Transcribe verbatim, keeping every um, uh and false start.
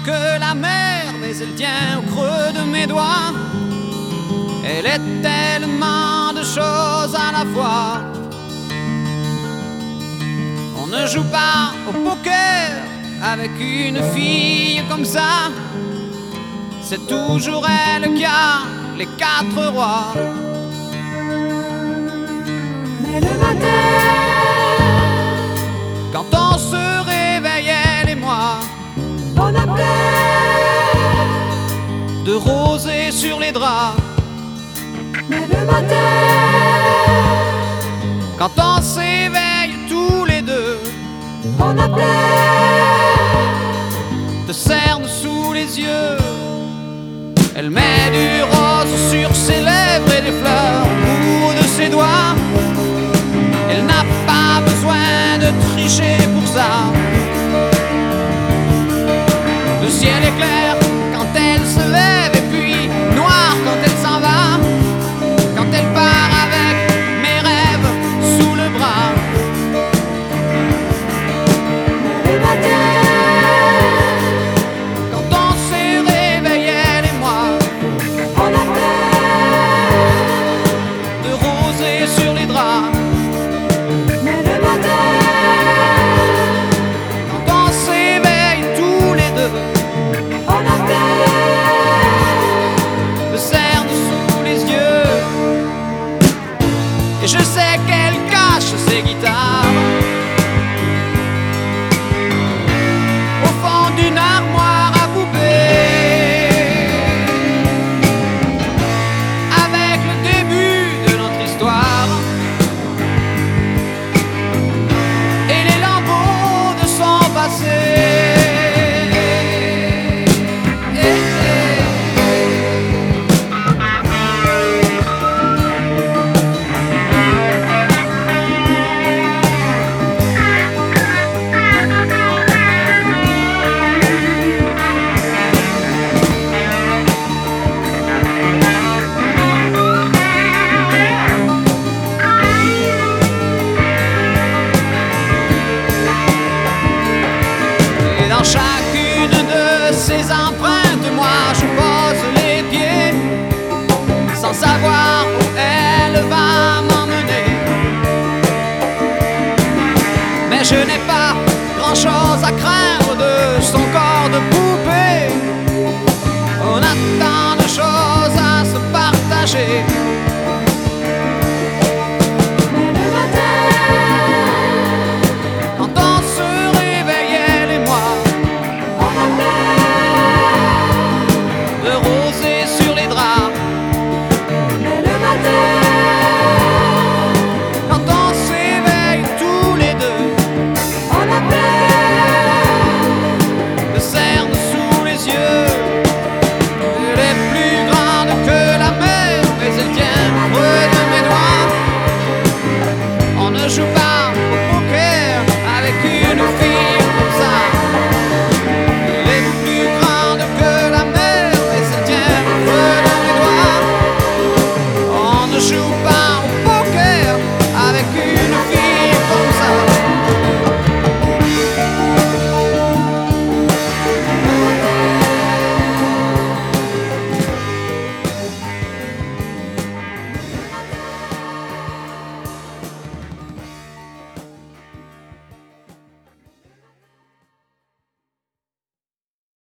que la mer, mais elle tient au creux de mes doigts. Elle est tellement de choses à la fois. On ne joue pas au poker avec une fille comme ça. C'est toujours elle qui a les quatre rois. Mais le matin, quand on se réveille, elle et moi, on a plein de rosée sur les draps. Mais le matin, quand on s'éveille tous les deux, on a plein de cernes sous les yeux. Elle met du rose sur ses lèvres et des fleurs au bout de ses doigts. Elle n'a pas besoin de tricher pour ça. Le ciel est clair